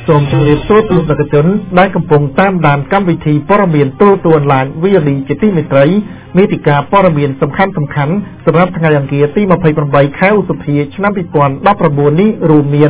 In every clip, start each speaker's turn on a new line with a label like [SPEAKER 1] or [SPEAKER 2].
[SPEAKER 1] សូមជម្រាបសួរទស្សនិកជនដែលកំពុងតាមដានកម្មវិធីព័ត៌មានទូរទស្សន៍អនឡាញ VOD ជាទីមេត្រីមេតិកាព័ត៌មានសំខាន់ៗសម្រាប់ថ្ងៃអង្គារទី28ខែឧសភាឆ្នាំ2019នេះរួមមាន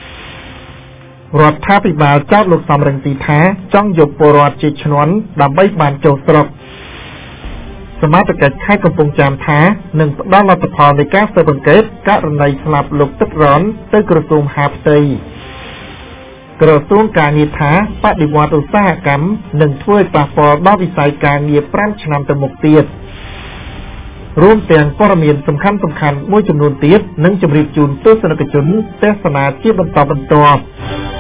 [SPEAKER 1] រដ្ឋាភិបាលចោទលោកសំរងស៊ីថាចង់យកពលរដ្ឋជាឈ្នន់ដើម្បីបានចូលស្រុកសមាជិកខេត្តកំពង់ចាមថានឹងផ្ដល់លទ្ធផលនៃការស៊ើបអង្កេតករណីស្លាប់លោកទឹករ៉នទៅក្រសួងមហាផ្ទៃក្រសួងការងារថាបដិវត្តឧស្សាហកម្មនឹងធ្វើឲ្យប៉ះពាល់ដល់វិស័យការងារ5ឆ្នាំទៅមុខទៀតរួមទាំងព័ត៌មានសំខាន់ៗមួយចំនួនទៀតនិងជម្រាបជូនទស្សនិកជនទស្សនាជាបន្តបន្ទាប់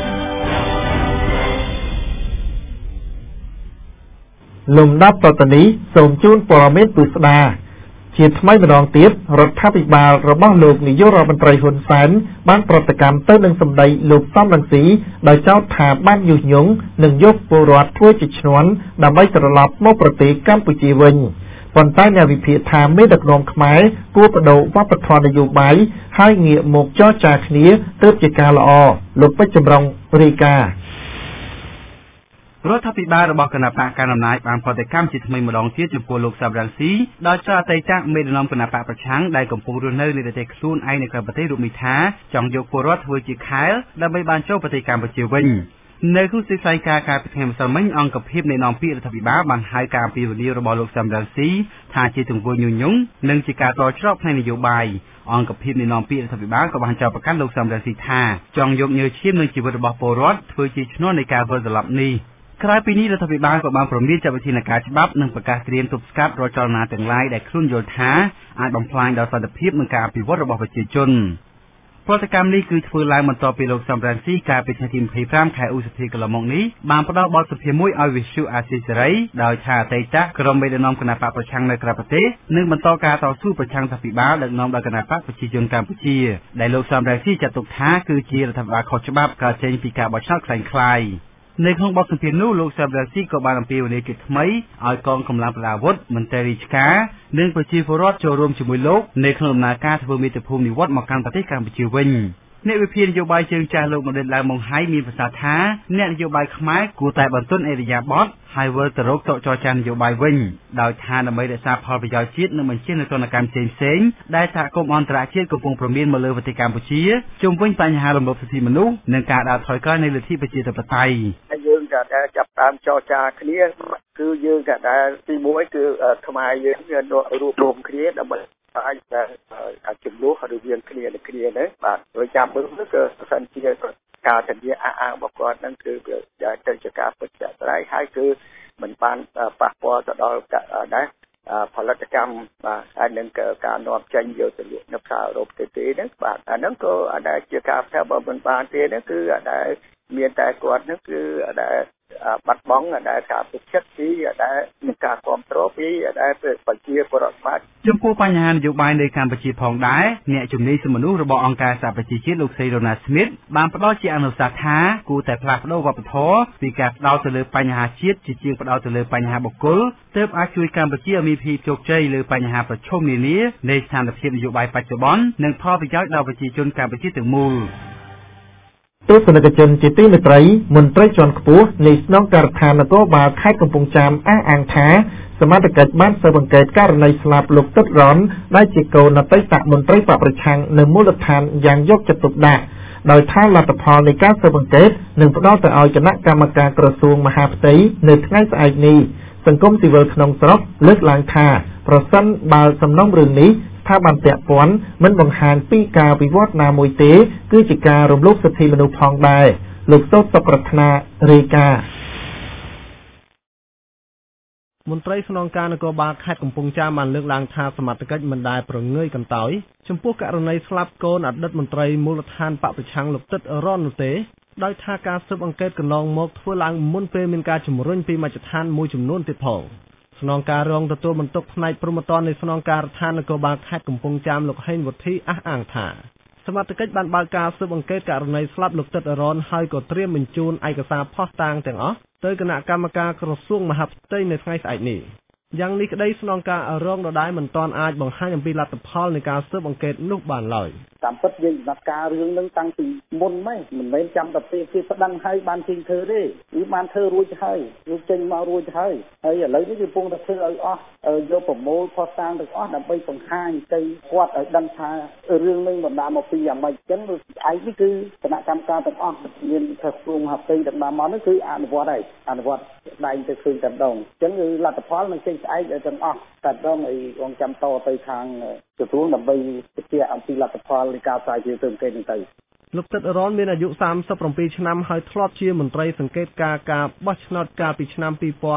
[SPEAKER 1] លំដាប់តទៅនេះសូមជូនព័ត៌មានពិស្ដាជាថ្មីម្ដងទៀតរដ្ឋាភិបាលរបស់លោកនាយករដ្ឋមន្ត្រីហ៊ុនសែនបានប្រតិកម្មទៅនឹងសម្ដីលោកសំរងស៊ីដោយចោទថាបានញុះញង់និងយកពលរដ្ឋធ្វើជាឈ្នន់ដើម្បីត្រឡប់មកប្រទេសកម្ពុជាវិញប៉ុន្តែអ្នកវិភាគថាមេដឹកនាំខ្មែរគួរបដូរវប្បធម៌នយោបាយហើយងាកមកចរចាគ្នាទើបជាការល្អលោកពេជ្រចម្រុងរាយការណ៍
[SPEAKER 2] រដ្ឋាភិបាលរបស់គណៈបកកណ្ដាលអំណាចបានប្រតិកម្មជាថ្មីម្ដងទៀតចំពោះលោកសំរងស៊ីដោយចោទអតីតមេដឹកនាំគណៈបកប្រឆាំងដែលកំពុងរស់នៅនៃប្រទេសខ្លួនឯងនៅក្រៅប្រទេសរូបនេះថាចង់យកពលរដ្ឋធ្វើជាខែលដើម្បីបានចូលប្រទេសកម្ពុជាវិញនៅក្នុងសេចក្ដីការពីថ្ងៃម្សិលមិញអង្គភាពនៃនាំពាក្យរដ្ឋាភិបាលបានហៅការអំពាវនាវរបស់លោកសំរងស៊ីថាជាទង្វើញុះញង់និងជាការតច្រកផ្នែកនយោបាយអង្គភាពនៃនាំពាក្យរដ្ឋាភិបាលក៏បានចោទប្រកាន់លោកសំរងស៊ីថាចង់យកញើសឈាមនិងជីវិតរបស់ពលរដ្ឋធ្វើជាឈ្នន់នៃការវិលត្រឡប់នេះក្រៅពីនេះរដ្ឋាភិបាលក៏បានព្រមានចាត់វិធានការច្បាប់និងប្រកាសត្រៀមទប់ស្កាត់រាល់ចលនាទាំងឡាយដែលខ្លួនយល់ថាអាចបំផ្លាញដល់សន្តិភាពនិងការអភិវឌ្ឍរបស់ប្រជាជនប្រតិកម្មនេះគឺធ្វើឡើងបន្ទាប់ពីលោកសំរងស៊ីកាលពីថ្ងៃទី25ខែឧសភាកន្លងមកនេះបានផ្ដល់បទសម្ភាសន៍មួយឲ្យវិទ្យុអាស៊ីសេរីដោយថាអតីតក្រុមមេដឹកនាំគណបកប្រឆាំងនៅក្រៅប្រទេសនឹងបន្តការតស៊ូប្រឆាំងរដ្ឋាភិបាលដឹកនាំដោយគណបកប្រជាជនកម្ពុជាដែលលោកសំរងស៊ីចាត់ទុកថាគឺជារដ្ឋាភិបាលខុសច្បាប់កើតចេញពីការបោះឆ្នោតក្លែងក្លាយនៅក្នុងបទសម្ភាសន៍នោះលោកសំរងស៊ីក៏បានអំពាវនាវជាថ្មីឲ្យកងកម្លាំងប្រដាប់អាវុធមន្ត្រីរាជការនិងប្រជាពលរដ្ឋចូលរួមជាមួយលោកនៅក្នុងដំណើរការធ្វើមាតុភូមិនិវត្តន៍មកកាន់ប្រទេសកម្ពុជាវិញអ្នកវិភាគនយោបាយជើងចាស់លោកមណ្ឌលឡើងម៉ុងហៃមានប្រសាសន៍ថាអ្នកនយោបាយខ្មែរគួរតែបន្ទន់អេរយាប័តហើយវិលទៅរកតចរចានយោបាយវិញដោយថាដើម្បីរក្សាផលប្រយោជន៍ជាតិនិងបញ្ជានទណ្ឌកម្មផ្សេងៗដែលសហគមន៍អន្តរជាតិកំពុងប្រមានមកលើប្រទេសកម្ពុជាជុំវិញបញ្ហារំលោភសិទ្ធិមនុស្សនិងការដើរថយក្រោយនៃលទ្ធិប្រជាធិបតេយ្យ
[SPEAKER 3] យើងក៏ដែលចាប់តាមចរចាគ្នាគឺយើងក៏ដែលទី1គឺខ្មែរយើងរួបរวมគ្នាដើម្បីអាចចំនួនរវាងគ្នានឹងគ្នាណាបាទដោយចាំមើលគឺសិនជាការធានាអះអាងរបស់គាត់ហ្នឹងគឺទៅជាការពិតជាស្រ័យហើយគឺមិនបានប៉ះពាល់ទៅដល់ដែរផលិតកម្មបាទហើយនឹងការនាំចេញយកទៅលក់នៅផ្សារអឺរ៉ុបទេហ្នឹងបាទអាហ្នឹងក៏អាចជាការផ្សាយបើមិនបានទេហ្នឹងគឺអាចមានតែគាត់ហ្នឹងគឺអាចបាត់បង់ដែលការពិចិត្រពីដែលមានការគ្រប់គ្រងពីដែលប្រជាពលរដ្ឋបាទ
[SPEAKER 2] ចំពោះបញ្ហានយោបាយនៅកម្ពុជាផងដែរអ្នកជំនាញសិទ្ធិមនុស្សរបស់អង្គការសហប្រជាជាតិលោកស្រីរ៉ូណាស្មីតបានផ្ដល់ជាអនុសាសន៍ថាគួរតែផ្លាស់ប្ដូរវប្បធម៌ពីការផ្ដោតទៅលើបញ្ហាជាតិជាងផ្ដោតទៅលើបញ្ហាបុគ្គលទើបអាចជួយកម្ពុជាឲ្យមានភាពជោគជ័យលើបញ្ហាប្រឈមនានានៃស្ថានភាពនយោបាយបច្ចុប្បន្ននិងផលប្រយោជន៍ដល់ប្រជាជនកម្ពុជាទាំងមូល
[SPEAKER 1] ទស្សនិកជនជាទីមេត្រីមន្ត្រីជាន់ខ្ពស់នៃស្នងការដ្ឋាននគរបាលខេត្តកំពង់ចាមអះអាងថាសមាជិកបានស៊ើបអង្កេតករណីស្លាប់លោកទឹករ៉នដែលជាកូនអតីតមន្ត្រីបកប្រឆាំងនៅមូលដ្ឋានយ៉ាងយកចិត្តទុកដាក់ដោយថាលទ្ធផលនៃការស៊ើបអង្កេតនឹងផ្ដល់ទៅឲ្យគណៈកម្មការក្រសួងមហាផ្ទៃនៅថ្ងៃស្អែកនេះសង្គមស៊ីវិលក្នុងស្រុកលើកឡើងថាប្រសិនបើសំណុំរឿងនេះស្ថាប័នពាក់ព័ន្ធមិនបង្ហាញពីការវិវត្តណាមួយទេគឺជាការរំលោភសិទ្ធិមនុស្សផងដែរលោកសូតសុប្រាថ្នារាយការណ៍
[SPEAKER 4] មន្ត្រីស្នងការនគរបាលខេត្តកំពង់ចាមបានលើកឡើងថាសមត្ថកិច្ចមិនដែលប្រងើយកន្តើយចំពោះករណីស្លាប់កូនអតីតមន្ត្រីមូលដ្ឋានបកប្រឆាំងលោកទឹករ៉ននោះទេដោយថាការស៊ើបអង្កេតកន្លងមកធ្វើឡើងមុនពេលមានការជំរុញពីមជ្ឈដ្ឋានមួយចំនួនទៀតផងស្នងការរងទទួលបន្ទុកផ្នែកព្រហ្មទណ្ឌនៃស្នងការដ្ឋាននគរបាលខេត្តកំពង់ចាមលោកហេងវុធីអះអាងថាសមត្ថកិច្ចបានបើកការស៊ើបអង្កេតករណីស្លាប់លោកទឹករ៉នហើយក៏ត្រៀមបញ្ជូនឯកសារភស្តុតាងទាំងអស់ទៅគណៈកម្មការក្រសួងមហាផ្ទៃនៅថ្ងៃស្អែកនេះយ៉ាងនេះក្តីស្នងការរងដដែលមិនទាន់អាចបង្ហាញអំពីលទ្ធផលនៃការស៊ើបអង្កេតនោះបានឡើយ
[SPEAKER 5] តាមពិតយើងដំណើរការរឿងនឹងតាំងពីមុនមកមិនមែនចាំតែពេលគេប្តឹងឲ្យបានជិះធ្វើទេគឺបានធ្វើរួចហើយយកចេញមករួចហើយឥឡូវនេះគេកំពុងតែធ្វើឲ្យអស់យកប្រមូលផុសតាងទាំងអស់ដើម្បីបង្ហាញទៅគាត់ឲ្យដឹងថារឿងនឹងបណ្ដាលមកពីយ៉ាងម៉េចចឹងឯងនេះគឺគណៈកម្មការទាំងអស់មានក្រសួងមហាផ្ទៃដំណាំមកនេះគឺអនុវត្តហើយអនុវត្តដៃទៅឃើញតែម្ដងចឹងគឺលទ្ធផលនឹងចេញស្អែកទាំងអស់តែម្ដងឲ្យរងចាំតទៅខាងក្រសួងដើម្បីពិភាក្សាអំពីលទ្ធផលនៃការស្រាវជ្រាវទៅគេទៅ
[SPEAKER 4] លោកទឹករ៉នមានអាយុ37ឆ្នាំហើយធ្លាប់ជាមន្ត្រីសង្កេតការបោះឆ្នោតកាលពីឆ្នាំ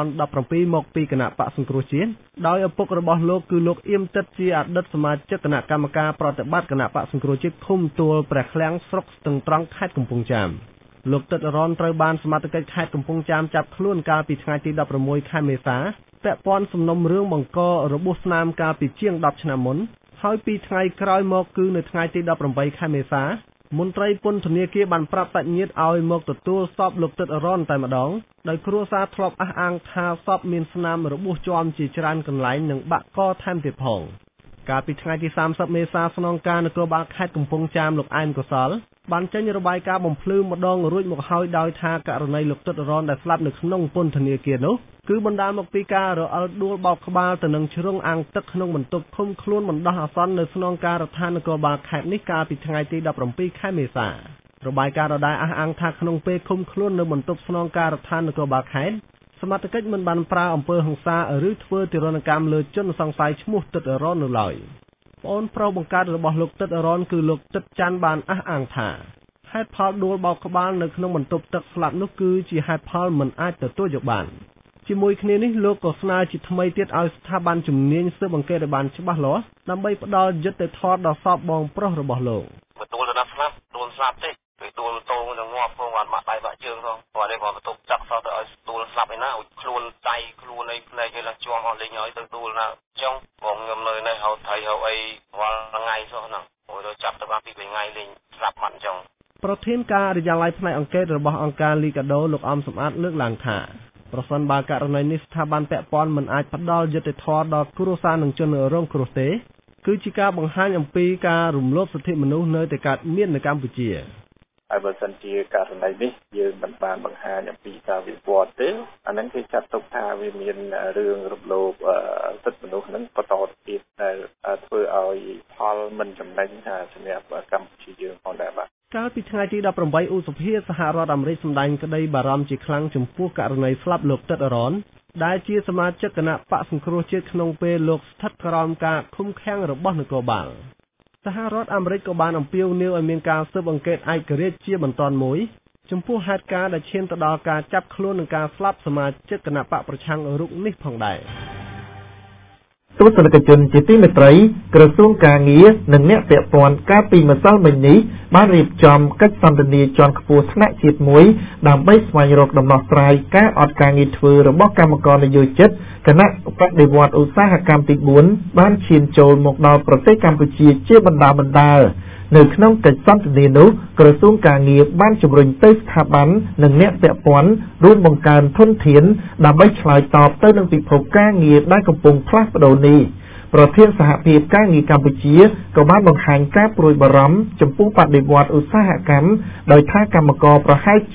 [SPEAKER 4] 2017មកពីគណៈបកសង្គ្រោះជាតិដោយឪពុករបស់លោកគឺលោកអៀមទឹកជាអតីតសមាជិកគណៈកម្មការប្រតិបត្តិគណៈបកសង្គ្រោះជាតិឃុំទួលព្រះឃ្លាំងស្រុកស្ទឹងត្រង់ខេត្តកំពង់ចាមលោកទឹករ៉នត្រូវបានសមត្ថកិច្ចខេត្តកំពង់ចាមចាប់ខ្លួនកាលពីថ្ងៃទី16ខែមេសាពាក់ព័ន្ធសំណុំរឿងបង្ករបួសស្នាមកាលពីជាង10ឆ្នាំមុនហើយពីថ្ងៃក្រោយមកគឺនៅថ្ងៃទី18ខែមេសមន្ត្រីពន្ធនាគារបានប្រាប់សាច់ញាតិឲ្យមកទទួលសពលោកទឹករ៉នតែម្ដងដោយគ្រួសារធ្លាប់អះអាងថាសពមានស្នាមរបួសជាំជាច្រើនកន្លែងនិងបាក់កថែមទៀតផងកាលពីថ្ងៃទី30មេសាស្នងការនគរបាលខេត្តកំពង់ចាមលោកអែមកុសលបានចេញរបាយការណ៍បំភ្លឺម្ដងរួចមកហើយដោយថាករណីលោកទឹករ៉នដែលស្លាប់នៅក្នុងពន្ធនាគារនោះគឺបណ្ដាលមកពីការរអិលដួលបោកក្បាលទៅនឹងជ្រុងអាំងទឹកក្នុងបន្ទប់ឃុំខ្លួនបណ្ដោះអាសន្ននៅស្នងការដ្ឋាននគរបាលខេត្តនេះកាលពីថ្ងៃទី17ខែមេសារបាយការណ៍ដដែលអះអាងថាក្នុងពេលឃុំខ្លួននៅបន្ទប់ស្នងការដ្ឋាននគរបាលខេត្តសមត្ថកិច្ចមិនបានប្រើអំពើហិង្សាឬធ្វើទារុណកម្មលើជនសង្ស័យឈ្មោះទឹករ៉ននៅឡើយប្អូនប្រុសបង្កើតរបស់លោកទឹករ៉នគឺលោកទឹកច័ន្ទបានអះអាងថាហេតុផលដួលបោកក្បាលនៅក្នុងបន្ទប់ទឹកស្លាប់នោះគឺជាហេតុផលមិនអាចទទួលយកបានជាមួយគ្នានេះលោកក៏ស្នើជាថ្មីទៀតឲ្យស្ថាប័នជំនាញស៊ើបអង្កេតឲ្យបានច្បាស់លាស់ដើម្បីផ្ដល់យុត្តិធម៌ដល់សពបងប្រុសរបស់លោក
[SPEAKER 6] ទទួលទៅដល់ស្លាប់ទេពេលទួលតោងនឹងងាប់ផងបានបាក់ដៃបាក់ជើងផងគាត់នេះគាត់បន្ទប់ចាក់សោះទៅឲ្យទួលស្លាប់ឯណាឲ្យខ្លួនដៃខ្លួនឯផ្នែកឯណាជាប់អស់លេងឲ្យទៅទួលណាចុងបងខ្ញុំនៅនេះហៅថៃហៅអីរាល់ថ្ងៃសោះហ្នឹងអូយទៅចាប់ទៅបានពីថ្ងៃលេងស្លាប់បាត់អញ្ចឹង
[SPEAKER 4] ប្រធានការិយាល័យផ្នែកអង្កេតរបស់អង្គការលីកាដូលោកអំសំអាតលើកឡើងថាប្រសិនបើករណីនេះស្ថាប័នពាក់ព័ន្ធមិនអាចផ្ដល់យុត្តិធម៌ដល់គ្រួសារនិងជនរងគ្រោះទេគឺជាការបង្ហាញអំពីការរំលោភសិទ្ធិមនុស្សនៅតែកើតមាននៅកម្ពុជា
[SPEAKER 5] ហើយបើសិនជាករណីនេះយើងមិនបានបង្ហាញអំពីការវិវត្តទេអាហ្នឹងគេចាត់ទុកថាវាមានរឿងរំលោភសិទ្ធិមនុស្សហ្នឹងបន្តទៀតដែលធ្វើឲ្យផលមិនចំណេញសម្រាប់កម្ពុជាយើងផងដែរបាទ
[SPEAKER 4] កាលពីថ្ងៃទី18ឧសភាសហរដ្ឋអាមេរិកសម្ដែងក្តីបារម្ភជាខ្លាំងចំពោះករណីស្លាប់លោកទឹករ៉នដែលជាសមាជិកគណៈបកសង្គ្រោះជាតិក្នុងពេលលោកស្ថិតក្រោមការឃុំឃាំងរបស់នគរបាលសហរដ្ឋអាមេរិកក៏បានអំពាវនាវឲ្យមានការស៊ើបអង្កេតឯករាជ្យជាបន្តមួយចំពោះហេតុការណ៍ដែលឈានទៅដល់ការចាប់ខ្លួននិងការស្លាប់សមាជិកគណៈបកប្រឆាំងរូបនេះផងដែរ
[SPEAKER 1] ទស្សនិកជនជាទីមេត្រីក្រសួងការងារនិងអ្នកពាក់ព័ន្ធកាលពីម្សិលមិញនេះបានរៀបចំកិច្ចសន្ទនាជាន់ខ្ពស់ថ្នាក់ជាតិមួយដើម្បីស្វែងរកដំណោះស្រាយការអត់ការងារធ្វើរបស់កម្មករនយោជិតគណៈបដិវត្តឧស្សាហកម្មទី4បានឈានចូលមកដល់ប្រទេសកម្ពុជាជាបណ្ដាលនៅក្នុងកិច្ចសន្ទនានោះក្រសួងការងារបានជំរុញទៅស្ថាប័ននិងអ្នកពាក់ព័ន្ធរួមបង្កើនធនធានដើម្បីឆ្លើយតបទៅនឹងពិភពការងារដែលកំពុងផ្លាស់ប្ដូរនេះប្រធានសហភាពការងារកម្ពុជាក៏បានបង្ហាញការព្រួយបារម្ភចំពោះបដិវត្តឧស្សាហកម្មដោយថាកម្មករប្រហែលជា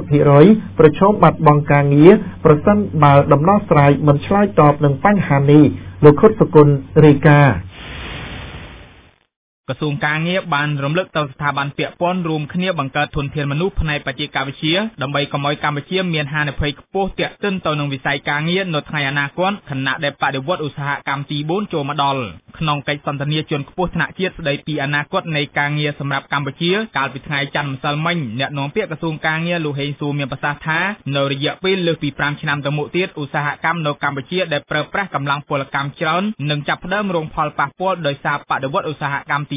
[SPEAKER 1] 80% ប្រឈមបាត់បង់ការងារប្រសិនបើដំណោះស្រាយមិនឆ្លើយតបនឹងបញ្ហានេះលោកខុតសុគន្ធរាយការណ៍
[SPEAKER 7] ក្រសួងការងារបានរំលឹកទៅស្ថាប័នពាក់ព័ន្ធរួមគ្នាបង្កើតធនធានមនុស្សផ្នែកបច្ចេកវិទ្យាដើម្បីកុំឲ្យកម្ពុជាមានហានិភ័យខ្ពស់ទាក់ទិនទៅនឹងវិស័យការងារនៅថ្ងៃអនាគតខណៈដែលបដិវត្តឧស្សាហកម្មទី4ចូលមកដល់ក្នុងកិច្ចសន្ទនាជាន់ខ្ពស់ថ្នាក់ជាតិស្ដីពីអនាគតនៃការងារសម្រាប់កម្ពុជាកាលពីថ្ងៃច័ន្ទម្សិលមិញអ្នកនាំពាក្យក្រសួងការងារលោកហេងសួរមានប្រសាសន៍ថានៅរយៈពេលលើសពី5ឆ្នាំទៅមុខទៀតឧស្សាហកម្មនៅកម្ពុជាដែលប្រើប្រាស់កម្លាំងពលកម្មច្រើននឹងចាប់ផ្ដើមរងផលប៉ះពាល់ដោយសារបដិវត្តឧស្សាហកម្មទី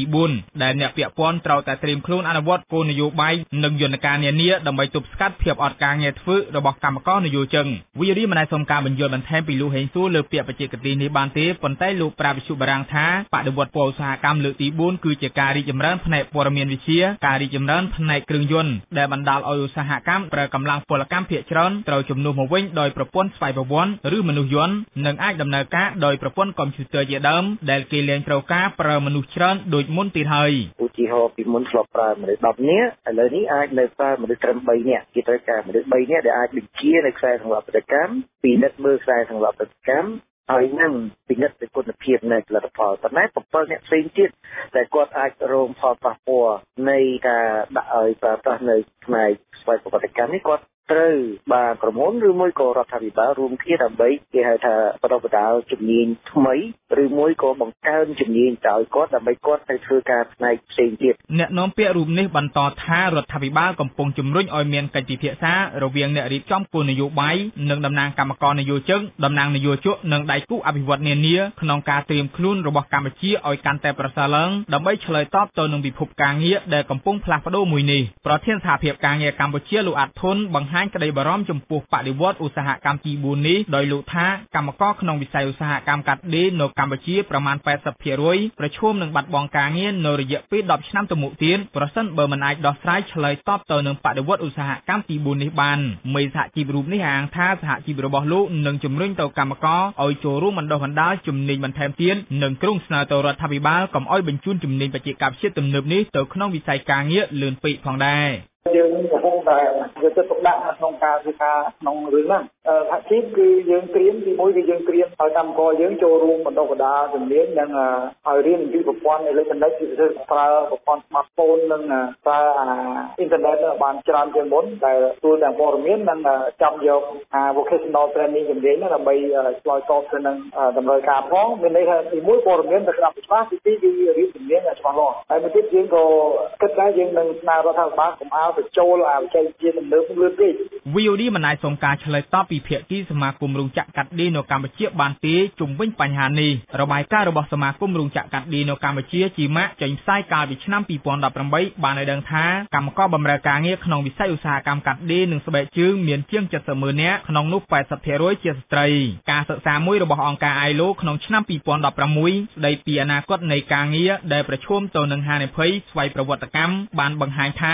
[SPEAKER 7] ទី4ដែលអ្នកពាក់ព័ន្ធត្រូវតែត្រៀមខ្លួនអនុវត្តគោលនយោបាយនិងយន្តការនានាដើម្បីទប់ស្កាត់ភាពអត់ការងារធ្វើរបស់កម្មករនយោជិងវិរិយមិនអាចសុំការបញ្យល់បន្ថែមពីលោកហេងសួរលើពាក្យបច្ចេកទេសនេះបានទេប៉ុន្តែលោកប្រាវិសុបារាំងថាបដិវត្តន៍ពលឧស្សាហកម្មលើកទី4គឺជាការរីកចម្រើនផ្នែកព័ត៌មានវិទ្យាការរីកចម្រើនផ្នែកគ្រឿងយន្តដែលបណ្ដាលឲ្យឧស្សាហកម្មប្រើកម្លាំងពលកម្មភាគច្រើនត្រូវជំនួសមកវិញដោយប្រព័ន្ធស្វ័យប្រវត្តិឬមនុស្សយន្តនិងអាចដំណើរការដោយប្រព័ន្ធកុំព្យូទ័រជាដើមដែលគេលែងត្រូវការប្រើមនុស្សច្រើនដូចមុនទៀតហើយ
[SPEAKER 8] ឧទាហរណ៍ពីមុនធ្លាប់ប្រើមនុស្ស10នាក់ឥឡូវនេះអាចនៅប្រើមនុស្សត្រឹម3នាក់គេត្រូវការមនុស្ស3នាក់ដែលអាចបញ្ជានៅខ្សែសង្វាក់ពាណិជ្ជកម្មពិនិត្យមើលខ្សែសង្វាក់ពាណិជ្ជកម្មហើយនឹងពិនិត្យពីគុណភាពនៃផលិតផលប៉ុន្តែ7អ្នកផ្សេងទៀតដែលគាត់អាចរងផលប៉ះពាល់នៃការដាក់ឲ្យប្រើប្រាស់នៅផ្នែកស្វ័យប្រវត្តិកម្មនេះគាត់ត្រូវបានប្រមូលឬមួយក៏រដ្ឋាភិបាលរួមគ្នាដើម្បីគេហៅថាបណ្ដុះបណ្ដាលជំនាញថ្មីឬមួយក៏បង្កើនជំនាញឲ្យគាត់ដើម្បីគាត់ទៅធ្វើការផ្នែកផ្សេងទៀត
[SPEAKER 7] អ្នកនាំពាក្យរូបនេះបន្តថារដ្ឋាភិបាលកំពុងជំរុញឲ្យមានកិច្ចពិភាក្សារវាងអ្នករៀបចំគោលនយោបាយនិងតំណាងគណៈកម្មការនយោជិកតំណាងនយោជកនិងដៃគូអភិវឌ្ឍន៍នានាក្នុងការត្រៀមខ្លួនរបស់កម្ពុជាឲ្យកាន់តែប្រសើរឡើងដើម្បីឆ្លើយតបទៅនឹងពិភពការងារដែលកំពុងផ្លាស់ប្ដូរមួយនេះប្រធានសហភាពការងារកម្ពុជាលោកអាត់ធុនបង្ហាញក្តីបារម្ភចំពោះបដិវត្តន៍ឧស្សាហកម្មទី4នេះដោយលោកថាកម្មករក្នុងវិស័យឧស្សាហកម្មកាត់ដេរនៅកម្ពុជាប្រមាណ 80% ប្រឈមនឹងបាត់បង់ការងារនៅរយៈពេល10ឆ្នាំទៅមុខទៀតប្រសិនបើមិនអាចដោះស្រាយឆ្លើយតបទៅនឹងបដិវត្តន៍ឧស្សាហកម្មទី4នេះបានមេសហជីពរូបនេះអាងថាសហជីពរបស់លោកនឹងជំរុញទៅកម្មករឲ្យចូលរួមបណ្ដុះបណ្ដាលជំនាញបន្ថែមទៀតនិងគ្រោងស្នើទៅរដ្ឋាភិបាលកុំឲ្យបញ្ជូនជំនាញបច្ចេកវិទ្យាទំនើបនេះទៅក្នុងវិស័យការងារលឿនពេកផងដែរ
[SPEAKER 5] យើងកំពុងតែយកចិត្តទុកដាក់ក្នុងការធ្វើការក្នុងរឿងហ្នឹងសហជីពគឺយើងត្រៀមទីមួយគឺយើងត្រៀមឲ្យកម្មករយើងចូលរួមបណ្ដុះបណ្ដាលជំនាញនិងឲ្យរៀនអំពីប្រព័ន្ធអេឡិចត្រូនិកគឺប្រើប្រព័ន្ធ smartphone និងប្រើអ៊ីនធឺណិតបានច្រើនជាងមុនដែលទួលទាំងព័ត៌មាននិងចាំយក vocational training ជំនាញដើម្បីឆ្លើយតបទៅនឹងតម្រូវការផងមានន័យថាទីមួយព័ត៌មានទៅស្ដាប់ច្បាស់ទីពីរគឺរៀនជំនាញច្បាស់លាស់ហើយមួយទៀតយើងក៏គិតដែរយើងនឹងស្នើរដ្ឋាភិបាលកុំឲ្យបញ្ចូលបច្ចេកវិទ្យាទំនើបលឿនពេក
[SPEAKER 7] VOD មិនអាចសុំការឆ្លើយតបពីភាគីសមាគមរោងចក្រកាត់ដេរនៅកម្ពុជាបានទេជុំវិញបញ្ហានេះរបាយការណ៍របស់សមាគមរោងចក្រកាត់ដេរនៅកម្ពុជាជាម៉ាក់ចេញផ្សាយកាលពីឆ្នាំ2018បានឲ្យដឹងថាកម្មករបម្រើការងារក្នុងវិស័យឧស្សាហកម្មកាត់ដេរនិងស្បែកជើងមានជាង 700,000 នាក់ក្នុងនោះ 80% ជាស្ត្រីការសិក្សាមួយរបស់អង្គការ ILO ក្នុងឆ្នាំ2016ស្ដីពីអនាគតនៃការងារដែលប្រឈមទៅនឹងហានិភ័យស្វ័យប្រវត្តិកម្មបានបង្ហាញថា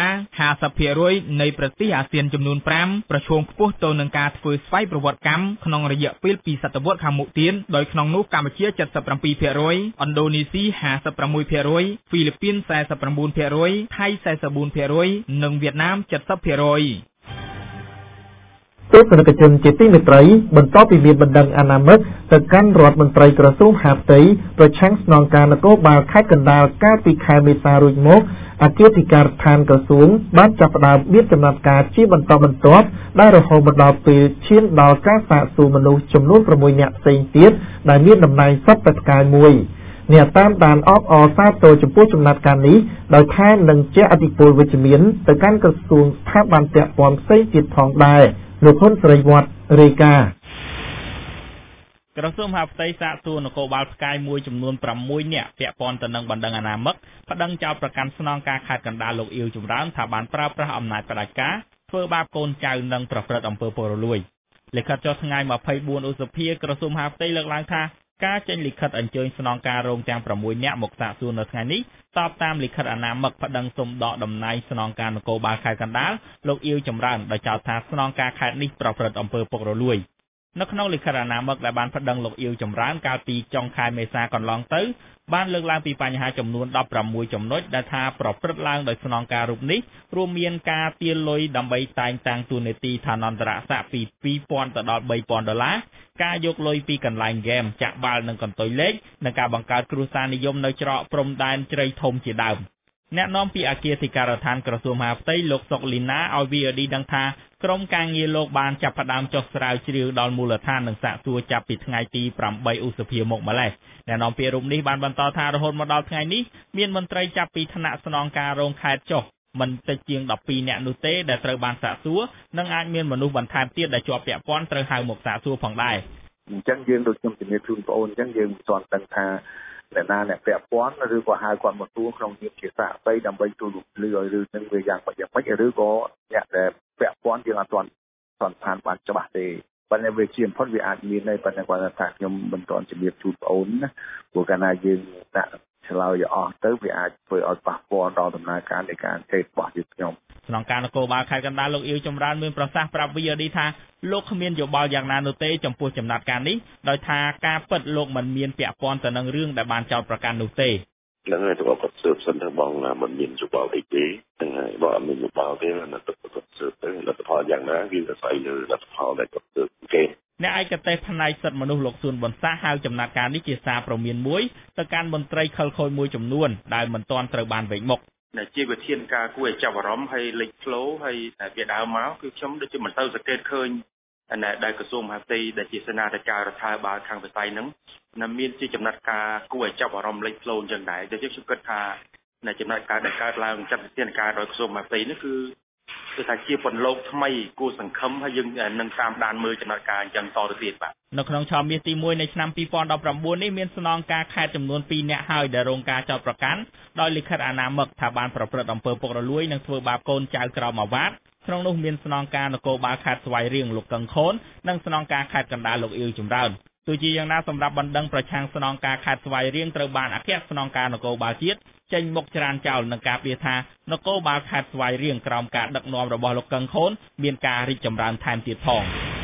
[SPEAKER 7] 50% នៃប្រទេសអាស៊ានចំនួន5ប្រឈមខ្ពស់ទៅនឹងការធ្វើស្វ័យប្រវត្តិកម្មក្នុងរយៈពេល2សតវត្សរ៍ខាងមុខទៀតដោយក្នុងនោះកម្ពុជា 77% ឥណ្ឌូនេស៊ី 56% ហ្វីលីពីន 49% ថៃ 44% និងវៀតណាម 70%
[SPEAKER 1] ទស្សនិកជនជាទីមេត្រីបន្ទាប់ពីមានបណ្ដឹងអនាមិកទៅកាន់រដ្ឋមន្ត្រីក្រសួងមហាផ្ទៃប្រឆាំងស្នងការនគរបាលខេត្តកណ្ដាលកាលពីខែមេសារួចមកអគ្គនាយកដ្ឋានក្រសួងបានចាប់ផ្ដើមមានចំណាត់ការជាបន្តបន្ទាប់ដែលរហូតមកដល់ពេលឈានដល់ការសាកសួរមនុស្សចំនួន6នាក់ផ្សេងទៀតដែលមានតំណែងសត្វតែផ្កាយមួយអ្នកតាមដានអបអរសាទរចំពោះចំណាត់ការនេះដោយថែមនឹងជះឥទ្ធិពលវិជ្ជមានទៅកាន់ក្រសួងស្ថាប័នពាក់ព័ន្ធផ្សេងទៀតផងដែរលោកហ៊ុនសេរីវត្តរាយការណ៍
[SPEAKER 9] ក្រសួងមហាផ្ទៃសាកសួរនគរបាលផ្កាយមួយចំនួន6នាក់ពាក់ព័ន្ធទៅនឹងបណ្ដឹងអនាមិកប្តឹងចោទប្រកាន់ស្នងការខេត្តកណ្ដាលលោកអ៊ីវចម្រើនថាបានប្រើប្រាស់អំណាចផ្ដាច់ការធ្វើបាបកូនចៅនិងប្រព្រឹត្តអំពើពុករលួយលិខិតចុះថ្ងៃ24ឧសភាក្រសួងមហាផ្ទៃលើកឡើងថាការចេញលិខិតអញ្ជើញស្នងការរងទាំង6នាក់មកសាកសួរនៅថ្ងៃនេះតបតាមលិខិតអនាមិកប្តឹងសុំដកតំណែងស្នងការនគរបាលខេត្តកណ្ដាលលោកអ៊ីវចម្រើនដោយចោទថាស្នងការខេត្តនេះប្រព្រឹត្តអំពើពុករលួយនៅក្នុងលិខិតអនាមិកដែលបានប្តឹងលោកអ៊ីវចម្រើនកាលពីចុងខែមេសាកន្លងទៅបានលើកឡើងពីបញ្ហាចំនួន16ចំណុចដែលថាប្រព្រឹត្តឡើងដោយស្នងការរូបនេះរួមមានការទារលុយដើម្បីតែងតាំងតួនាទីឋានន្តរស័ក្តិពី$2,000ទៅដល់$3,000ការយកលុយពីកន្លែងហ្គេមចាក់បាល់និងកន្ទុយលេខនិងការបង្កើតគ្រួសារនិយមនៅច្រកព្រំដែនជ្រៃធំជាដើមអ្នកនាំពាក្យអគ្គនាយកដ្ឋានក្រសួងមហាផ្ទៃលោកសុកលីណាឲ្យ VOD ដឹងថាក្រុមការងារលោកបានចាប់ផ្ដើមចុះស្រាវជ្រាវដល់មូលដ្ឋាននិងសាកសួរចាប់ពីថ្ងៃទី8ឧសភាមកម្លេះអ្នកនាំពាក្យរូបនេះបានបន្តថារហូតមកដល់ថ្ងៃនេះមានមន្ត្រីចាប់ពីថ្នាក់ស្នងការរងខេត្តចុះមិនតិចជាង12នាក់នោះទេដែលត្រូវបានសាកសួរនិងអាចមានមនុស្សបន្ថែមទៀតដែលជាប់ពាក់ព័ន្ធត្រូវហៅមកសាកសួរផងដែរ
[SPEAKER 8] អញ្ចឹងយើងដូចខ្ញុំជំរាបជូនបងប្អូនអញ្ចឹងយើងមិនទាន់ដឹងថា
[SPEAKER 10] អ្នកណាអ្នកពាក់ព័ន្ធឬក៏ហៅគាត់មកទួក្នុងនាមជាសាក្សីដើម្បីទូលលឺឲ្យរឿងនឹងវាយ៉ាងម៉េចឬក៏អ្នកដែលពាក់ព័ន្ធយើងអត់ទាន់បានច្បាស់ទេប៉ុន្តែវាជាបំផុតវាអាចមានដែរប៉ុន្តែគាត់ថាខ្ញុំមិនទាន់ជំរាបជូនបងអូនណាព្រោះកាលណាយើងដាក់ឆ្លើយអស់ទៅវាអាចធ្វើឲ្យប៉ះពាល់ដល់ដំណើរការនៃការកេតរបស់យើងខ្ញុំ
[SPEAKER 9] ស្នងការនគរបាលខេត្តកណ្ដាលលោកអ៊ីវចម្រើនមានប្រសាសន៍ប្រាប់ VOD ថាលោកគ្មានយោបល់យ៉ាងណានោះទេចំពោះចំណាត់ការនេះដោយថាការពិតលោកមិនមានពាក់ព័ន្ធទៅនឹងរឿងដែលបានចោទប្រកាន់នោះទេ
[SPEAKER 11] នឹងហើយទៅគាត់ស៊ើបសិនទៅបងមិនមានយោបល់អីទេហ្នឹងហើយបើអត់មានយោបល់ទេណាទៅគាត់ស៊ើបទៅលទ្ធផលយ៉ាងណាគឺអាស្រ័យលើលទ្ធផលដែលគាត់ស៊ើបគេ
[SPEAKER 9] អ្នកឯកទេសផ្នែកសិទ្ធិមនុស្សលោកសួនប៊ុនសាហៅចំណាត់ការនេះជាសារព្រមានមួយទៅកាន់មន្ត្រីខិលខូចមួយចំនួនដែលមិនទាន់ត្រូវបានវេកមុខ
[SPEAKER 12] ជាវិធានការគួរឲ្យចាប់អារម្មណ៍ហើយលេចធ្លោហើយវាដើមមកគឺខ្ញុំដូចជាមិនទៅសង្កេតឃើញដែលក្រសួងមហាផ្ទៃដែលជាសេនាធិការរដ្ឋាភិបាលខាងវិស័យហ្នឹងមានជាចំណាត់ការគួរឲ្យចាប់អារម្មណ៍លេចធ្លោអញ្ចឹងដែរដូចខ្ញុំគិតថាចំណាត់ការដែលកើតឡើងចាត់វិធានការដោយក្រសួងមហាផ្ទៃនេះគឺថាជាពន្លកថ្មីគួរសង្ឃឹមហើយយើងនឹងតាមដានមើលចំណាត់ការអញ្ចឹងតទៅទៀតបាទ
[SPEAKER 9] នៅក្នុងឆមាសទី1នៃឆ្នាំ2019នេះមានស្នងការខេត្តចំនួន2នាក់ហើយដែលរងការចោទប្រកាន់ដោយលិខិតអនាមិកថាបានប្រព្រឹត្តអំពើពុករលួយនិងធ្វើបាបកូនចៅក្រមអាវ៉ាតក្នុងនោះមានស្នងការនគរបាលខេត្តស្វាយរៀងលោកកឹងខូននិងស្នងការខេត្តកណ្ដាលលោកអ៊ីវចម្រើនទោះជាយ៉ាងណាសម្រាប់បណ្ដឹងប្រឆាំងស្នងការខេត្តស្វាយរៀងត្រូវបានអគ្គស្នងការនគរបាលជាតិចេញមុខច្រានចោលនឹងការពារថានគរបាលខេត្តស្វាយរៀងក្រោមការដឹកនាំរបស់លោកកឹងខូនមានការរីកចម្រើនថែមទៀតផង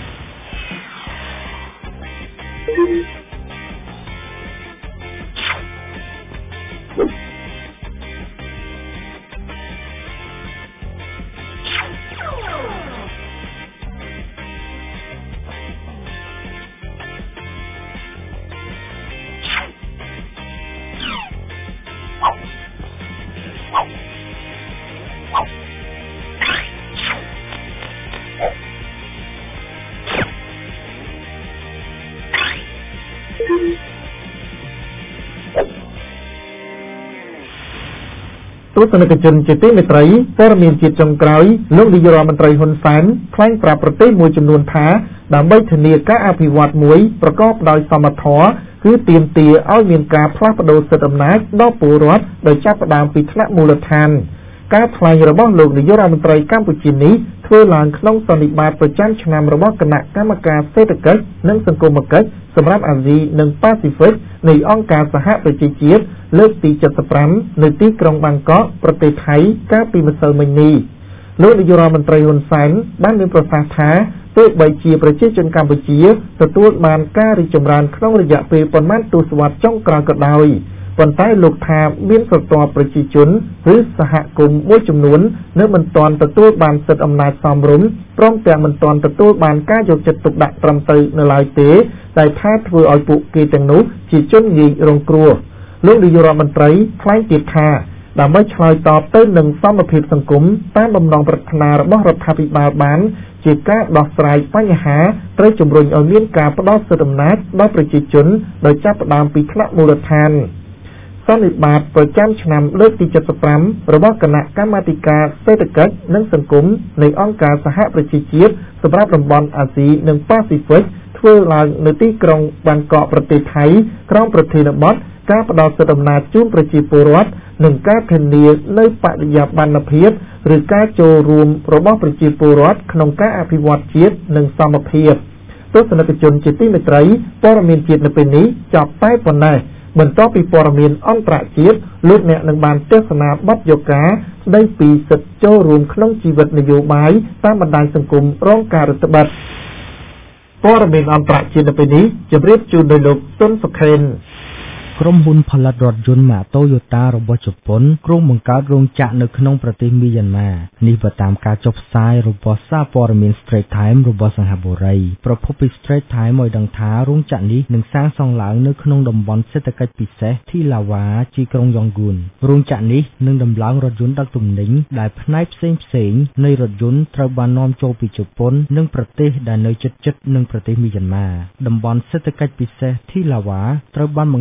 [SPEAKER 1] ទស្សនិកជនជាទីមេត្រីព័ត៌មានជាតិចុងក្រោយលោកនាយករដ្ឋមន្ត្រីហ៊ុនសែនថ្លែងប្រាប់ប្រទេសមួយចំនួនថាដើម្បីធានាការអភិវឌ្ឍមួយប្រកបដោយសមធម៌គឺទាមទារឲ្យមានការផ្លាស់ប្តូរសិទ្ធិអំណាចដល់ពលរដ្ឋដោយចាប់ផ្ដើមពីថ្នាក់មូលដ្ឋានការថ្លែងរបស់លោកនាយករដ្ឋមន្ត្រីកម្ពុជានេះធ្វើឡើងក្នុងសន្និបាតប្រចាំឆ្នាំរបស់គណៈកម្មការសេដ្ឋកិច្ចនិងសង្គមគិច្ចសម្រាប់អាស៊ីនិងប៉ាស៊ីហ្វិកនៃអង្គការសហប្រជាជាតិលើកទី75នៅទីក្រុងបាងកកប្រទេសថៃកាលពីម្សិលមិញនេះលោកនាយករដ្ឋមន្ត្រីហ៊ុនសែនបានមានប្រសាសន៍ថាទោះបីជាប្រជាជនកម្ពុជាទទួលបានការរីកចម្រើនក្នុងរយៈពេលប៉ុន្មានទសវត្សរ៍ចុងក្រោយក៏ដោយប៉ុន្តែលោកថាមានស្រទាប់ប្រជាជនឬសហគមន៍មួយចំនួននៅមិនទាន់ទទួលបានសិទ្ធិអំណាចសមរម្យព្រមទាំងមិនទាន់ទទួលបានការយកចិត្តទុកដាក់ត្រឹមត្រូវនៅឡើយទេដែលថាធ្វើឲ្យពួកគេទាំងនោះជាជនងាយរងគ្រោះលោកនាយករដ្ឋមន្ត្រីថ្លែងទៀតថាដើម្បីឆ្លើយតបទៅនឹងសមភាពសង្គមតាមបំណងប្រាថ្នារបស់រដ្ឋាភិបាលបានជាការដោះស្រាយបញ្ហាត្រូវជំរុញឲ្យមានការផ្ដល់សិទ្ធិអំណាចដល់ប្រជាជនដោយចាប់ផ្ដើមពីថ្នាក់មូលដ្ឋានសន្និបាតប្រចាំឆ្នាំលើកទី75របស់គណៈកម្មាធិការសេដ្ឋកិច្ចនិងសង្គមនៃអង្គការសហប្រជាជាតិសម្រាប់តំបន់អាស៊ីនិងប៉ាស៊ីហ្វិកធ្វើឡើងនៅទីក្រុងបាងកកប្រទេសថៃក្រោមប្រធានបទការផ្ដល់សិទ្ធិអំណាចជូនប្រជាពលរដ្ឋនិងការធានានៅបរិយាបន្នភាពឬការចូលរួមរបស់ប្រជាពលរដ្ឋក្នុងការអភិវឌ្ឍជាតិនិងសមភាពទស្សនិកជនជាទីមេត្រីព័ត៌មានជាតិនៅពេលនេះចប់តែប៉ុណ្ណេះបន្ទាប់ពីព័ត៌មានអន្តរជាតិលោកអ្នកនឹងបានទស្សនាបទយកាស្ដីពីសិទ្ធិចូលរួមក្នុងជីវិតនយោបាយតាមបណ្ដាញសង្គមរងការរឹតបន្តឹងព័ត៌មានអន្តរជាតិនៅពេលនេះជម្រាបជូនដោយលោកសុនសុខេន
[SPEAKER 13] ក្រុមហ៊ុនផលិតរថយន្តម៉ាតូយូតារបស់ជប៉ុនក្រុងបង្កើតរោងចក្រនៅក្នុងប្រទេសមីយ៉ាន់ម៉ានេះបើតាមការចុះផ្សាយរបស់សារព័ត៌មាន Straits Times របស់សិង្ហបុរីប្រភពពី Straits Times ឲ្យដឹងថារោងចក្រនេះនឹងសាងសង់ឡើងនៅក្នុងតំបន់សេដ្ឋកិច្ចពិសេសធីឡាវ៉ាជាក្រុងយ៉ងហ្គូនរោងចក្រនេះនឹងដំឡើងរថយន្តដឹកទំនិញដែលផ្នែកផ្សេងៗនៃរថយន្តត្រូវបាននាំចូលពីជប៉ុននិងប្រទេសដែលនៅជិតៗនឹងប្រទេសមីយ៉ាន់ម៉ាតំបន់សេដ្ឋកិច្ចពិសេសធីឡាវ៉ាត្រូវបានបង្កើតឡើង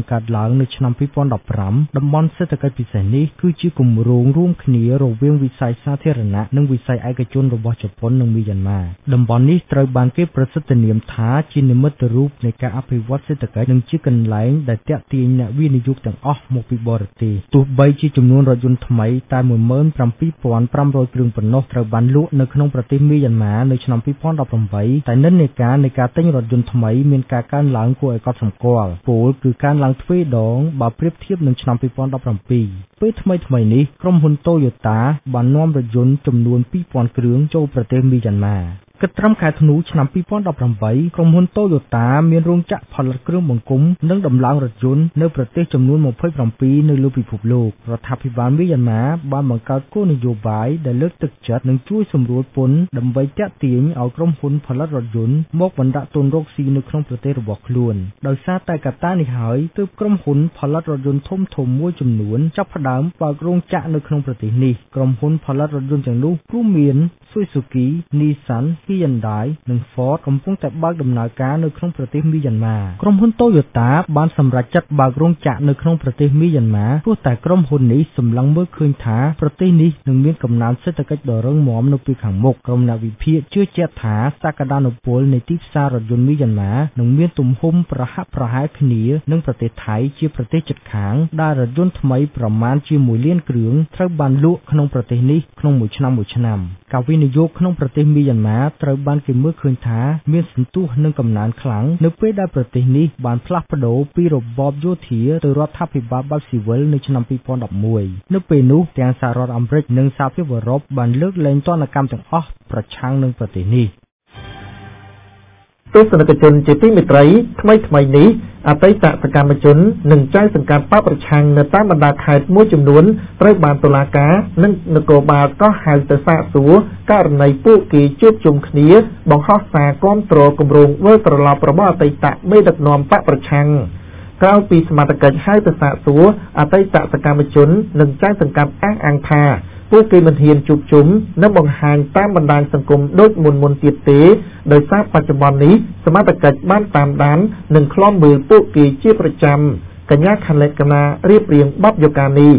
[SPEAKER 13] ឡើងនៅឆ្នាំ2015តំបន់សេដ្ឋកិច្ចពិសេសនេះគឺជាគម្រោងរួមគ្នារវាងវិស័យសាធារណៈនិងវិស័យឯកជនរបស់ជប៉ុននិងមីយ៉ាន់ម៉ាតំបន់នេះត្រូវបានគេប្រសិទ្ធនាមថាជានិមិត្តរូបនៃការអភិវឌ្ឍសេដ្ឋកិច្ចនិងជាកន្លែងដែលទាក់ទាញអ្នកវិនិយោគទាំងអស់មកពីបរទេសទោះបីជាចំនួនរថយន្តថ្មីតែ 17,500 គ្រឿងប៉ុណ្ណោះត្រូវបានលក់នៅក្នុងប្រទេសមីយ៉ាន់ម៉ានៅឆ្នាំ2018តែនិន្នាការនៃការទិញរថយន្តថ្មីមានការកើនឡើងគួរឲ្យកត់សម្គាល់ពលគឺកើនឡើងទ្វេដងបើប្រៀបធៀបនឹងឆ្នាំ2017ពេលថ្មីនេះក្រុមហ៊ុន Toyota បាននាំរថយន្តចំនួន 2,000 គ្រឿងចូលប្រទេសមីយ៉ាន់ម៉ាគិតត្រឹមខែធ្នូឆ្នាំ2018ក្រុមហ៊ុន Toyota មានរោងចក្រផលិតគ្រឿងបង្គុំនិងដំឡើងរថយន្តនៅប្រទេសចំនួន27នៅលើពិភពលោករដ្ឋាភិបាលមីយ៉ាន់ម៉ាបានបង្កើតគោលនយោបាយដែលលើកទឹកចិត្តនិងជួយសម្រួលពន្ធដើម្បីទាក់ទាញឲ្យក្រុមហ៊ុនផលិតរថយន្តមកបណ្ដាក់ទុនរកស៊ីនៅក្នុងប្រទេសរបស់ខ្លួនដោយសារតែកត្តានេះហើយទើបក្រុមហ៊ុនផលិតរថយន្តធំៗមួយចំនួនចាប់ផ្ដើមបើករោងចក្រនៅក្នុងប្រទេសនេះក្រុមហ៊ុនផលិតរថយន្តទាំងនោះរួមមាន Suzuki, Nissan, Hyundai និង Ford កំពុងតែបើកដំណើរការនៅក្នុងប្រទេសមីយ៉ាន់ម៉ាក្រុមហ៊ុន Toyota បានសម្រេចចិត្តបើករោងចក្រនៅក្នុងប្រទេសមីយ៉ាន់ម៉ាព្រោះតែក្រុមហ៊ុននេះសម្លឹងមើលឃើញថាប្រទេសនេះនឹងមានកំណើនសេដ្ឋកិច្ចដ៏រឹងមាំនៅពេលខាងមុខក្រុមអ្នកវិភាគជឿជាក់ថាសក្តានុពលនៃទីផ្សាររថយន្តមីយ៉ាន់ម៉ានឹងមានទំហំប្រហាក់ប្រហែលគ្នានឹងប្រទេសថៃជាប្រទេសជិតខាងដែលរថយន្តថ្មីប្រមាណជា1លានគ្រឿងត្រូវបានលក់ក្នុងប្រទេសនេះក្នុងមួយឆ្នាំការវិនិយោគក្នុងប្រទេសមីយ៉ាន់ម៉ាត្រូវបានគេមើលឃើញថាមានសន្ទុះនិងកំណើនខ្លាំងនៅពេលដែលប្រទេសនេះបានផ្លាស់ប្ដូរពីរបបយោធាទៅរដ្ឋាភិបាលបែបស៊ីវិលនៅឆ្នាំ2011នៅពេលនោះទាំងសហរដ្ឋអាមេរិកនិងសហភាពអឺរ៉ុបបានលើកលែងទណ្ឌកម្មទាំងអស់ប្រឆាំងនឹងប្រទេសនេះទស្សនិកជនជាទីមេត្រីថ្មីនេះអតីតសកម្មជននិងចៅសង្កាត់បកប្រឆាំងនៅតាមបណ្ដាខេត្តមួយចំនួនត្រូវបានតុលាការនិងនគរបាលកោះហៅទៅសាកសួរករណីពួកគេជួបជុំគ្នាបង្ហោះសារគាំទ្រគម្រោងវិលត្រឡប់របស់អតីតមេដឹកនាំបកប្រឆាំងក្រៅពីសមត្ថកិច្ចហៅទៅសាកសួរអតីតសកម្មជននិងចៅសង្កាត់អះអាងថាពួកគេមិនហ៊ានជួបជុំនិងបង្ហាញតាមបណ្ដាញសង្គមដូចមុនទៀតទេដោយសារបច្ចុប្បន្ននេះសមត្ថកិច្ចបានតាមដាននិងឃ្លាំមើលពួកគេជាប្រចាំកញ្ញាខលិកណារៀបរៀងបទយកានេះ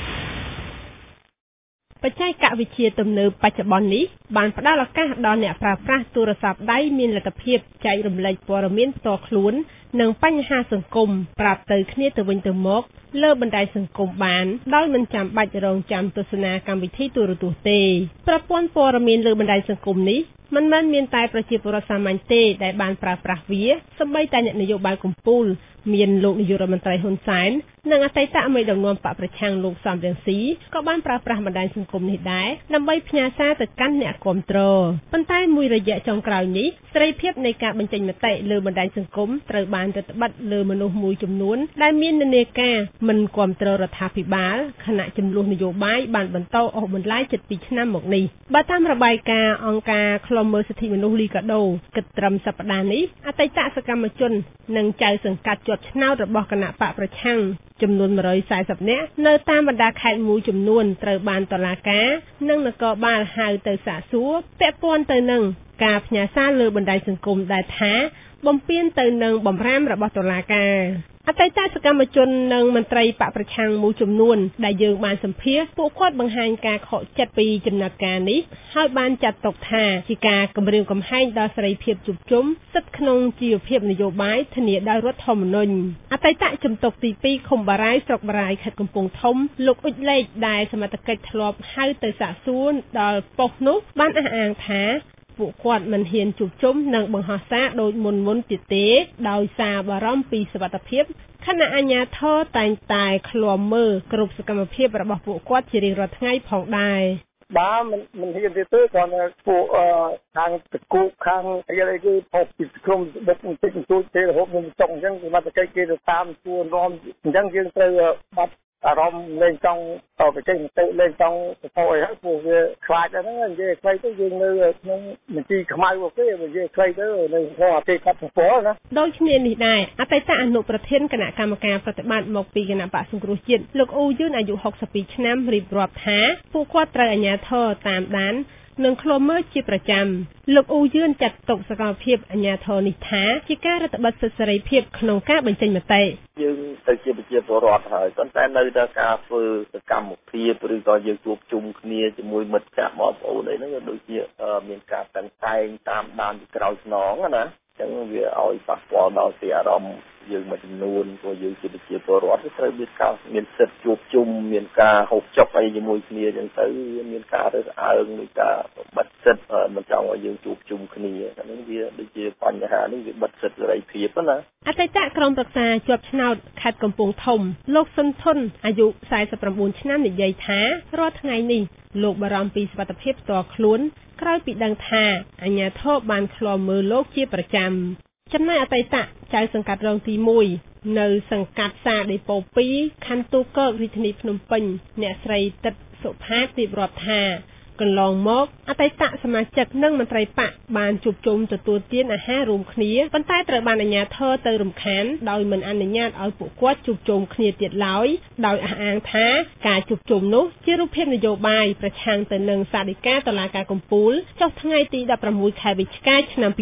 [SPEAKER 13] បច្ចេកវិទ្យាទំនើបបច្ចុប្បន្ននេះបានផ្ដល់ឱកាសដល់អ្នកប្រើប្រាស់ទូរស័ព្ទដៃមានលទ្ធភាពចែករំលែកព័ត៌មានផ្ទាល់ខ្លួននិងបញ្ហាសង្គមប្រាប់ទៅគ្នាទៅវិញទៅមកលើបណ្ដាញសង្គមបានដោយមិនចាំបាច់រងចាំទស្សនាកម្មវិធីទូរទស្សន៍ទេប្រព័ន្ធព័ត៌មានលើបណ្ដាញសង្គមនេះមិនមែនមានតែប្រជាពលរដ្ឋសាមញ្ញទេដែលបានប្រើប្រាស់វាសូម្បីតែអ្នកនយោបាយកំពូលមានលោកនាយករដ្ឋមន្ត្រីហ៊ុនសែននិងអតីតមេដឹកនាំបកប្រឆាំងលោកសំរងស៊ីក៏បានប្រើប្រាស់បណ្ដាញសង្គមនេះដែរដើម្បីផ្ញើសារទៅកាន់អ្នកគាំទ្រប៉ុន្តែមួយរយៈចុងក្រោយនេះសេរីភាពនៃការបញ្ចេញមតិលើបណ្ដាញសង្គមត្រូវបានរឹតបន្តឹងលើមនុស្សមួយចំនួនដែលមាននានាការមិនគាំទ្ររដ្ឋាភិបាលខណៈចំនួននយោបាយបានបន្តអូសបន្លាយជិត2ឆ្នាំមកនេះបើតាមរបាយការណ៍អង្គការឃ្លាំមើលសិទ្ធិមនុស្សលីកាដូគិតត្រឹមសប្តាហ៍នេះអតីតសកម្មជននិងចៅសង្កាត់ជាប់ឆ្នោតរបស់គណៈបកប្រឆាំងចំនួន140នាក់នៅតាមបណ្ដាខេត្តមួយចំនួនត្រូវបានតុលាការនិងនគរបាលហៅទៅសាកសួរពាក់ព័ន្ធទៅនឹងការផ្ញើសារលើបណ្ដាញសង្គមដែលថាបំពានទៅនឹងបម្រាមរបស់តុលាការអតីតសកម្មជននិងមន្ត្រីបកប្រឆាំងមួយចំនួនដែលយើងបានសម្ភាសន៍ពួកគាត់បង្ហាញការខកចិត្តពីចំណាត់ការនេះហើយបានចាត់ទុកថាជាការគំរាមកំហែងដល់សេរីភាពជួបជុំសិទ្ធិក្នុងជីវភាពនយោបាយធានាដោយរដ្ឋធម្មនុញ្ញអតីតជំទប់ទី2ឃុំបារាយស្រុកបារាយខេត្តកំពង់ធំលោកអ៊ុចលេខដែលសមត្ថកិច្ចធ្លាប់ហៅទៅសាកសួរដល់ប៉ុស្តិ៍នោះបានអះអាងថាពួកគាត់មិនហ៊ានជួបជុំនិងបង្ហោះសារដូចមុនទៀតទេដោយសារបារម្ភពីសុវត្ថិភាពខណៈអាជ្ញាធរតែងតែឃ្លាំមើលគ្រប់សកម្មភាពរបស់ពួកគាត់ជារៀងរាល់ថ្ងៃផងដែរបាទមិនហ៊ានទេគ្រាន់តែពួកខាងតកូខាងអីគេផុសពីក្រុមដឹកបន្តិចបន្តួចទេរហូតមកចុងអញ្ចឹងសមត្ថកិច្ចគេទៅតាមសួរនាំអញ្ចឹងយើងត្រូវបាត់អារម្មណ៍លេងចង់បច្ចេកទេសលេងចង់ទៅអីហើយពួកវាខ្លាចហ្នឹងនិយាយខ្លីទៅយើងនៅក្នុងមន្ទីរខ្មៅរបស់គេនិយាយខ្លីទៅនៅក្នុងអតិថិជនពលណាដូចគ្នានេះដែរអតីតអនុប្រធានគណៈកម្មការប្រតិបត្តិមកពីគណៈបកសង្គ្រោះជាតិលោកអ៊ូយឿនអាយុ62ឆ្នាំរៀបរាប់ថាពួកគាត់ត្រូវអាជ្ញាធរតាមដាន
[SPEAKER 14] និងឃ្លាំមើលជាប្រចាំលោកអ៊ូយឿនចាត់ទុកសកម្មភាពអាជ្ញាធរនេះថាជាការរឹតបន្តឹងសិទ្ធិសេរីភាពក្នុងការបញ្ចេញមតិ
[SPEAKER 3] យើងទៅជាប្រជាពលរដ្ឋហើយប៉ុន្តែនៅតែការធ្វើសកម្មភាពឬក៏យើងជួបជុំគ្នាជាមួយមិត្តភ័ក្តិបងប្អូនអីហ្នឹងដូចជាមានការតាំងតែងតាមដានពីក្រោយខ្នងណាចឹងវាឲ្យប៉ះពាល់ដល់អារម្មណ៍យើងមួយចំនួនព្រោះយើងជាប្រជាពលរដ្ឋត្រូវមានសិទ្ធិជួបជុំមានការហូបចុកអីជាមួយគ្នាចឹងទៅមានការរើសអើងមានការបិទសិទ្ធិមិនចង់ឲ្យយើងជួបជុំគ្នាអានេះវាដូចជាបញ្ហានេះវាបិទសិទ្ធិសេរីភាពណា
[SPEAKER 14] អតីតក្រុមប្រឹក្សាជាប់ឆ្នោតខេត្តកំពង់ធំលោកសុនធុនអាយុ49ឆ្នាំនិយាយថារាល់ថ្ងៃនេះលោកបារម្ភពីសុខភាពផ្ទាល់ខ្លួនក្រោយពីដឹងថាអាជ្ញាធរបានឃ្លាំមើលលោកជាប្រចាំចំណែកអតីតចៅសង្កាត់រងទី1នៅសង្កាត់សាដេប៉ូ2ខណ្ឌទូកករាជធានីភ្នំពេញអ្នកស្រីទឹកសុផាតរៀបរាប់ថាកន្លងមកអតីតសមាជិកនិងមន្ត្រីបកបានជួបជុំទទួលទានអាហាររួមគ្នាប៉ុន្តែត្រូវបានអាជ្ញាធរទៅរំខានដោយមិនអនុញ្ញាតឲ្យពួកគាត់ជួបជុំគ្នាទៀតឡើយដោយអះអាងថាការជួបជុំនោះជារូបភាពនយោបាយប្រឆាំងទៅនឹងសាលដីកាតុលាការកំពូលចុះថ្ងៃទី16ខែវិច្ឆិកាឆ្នាំ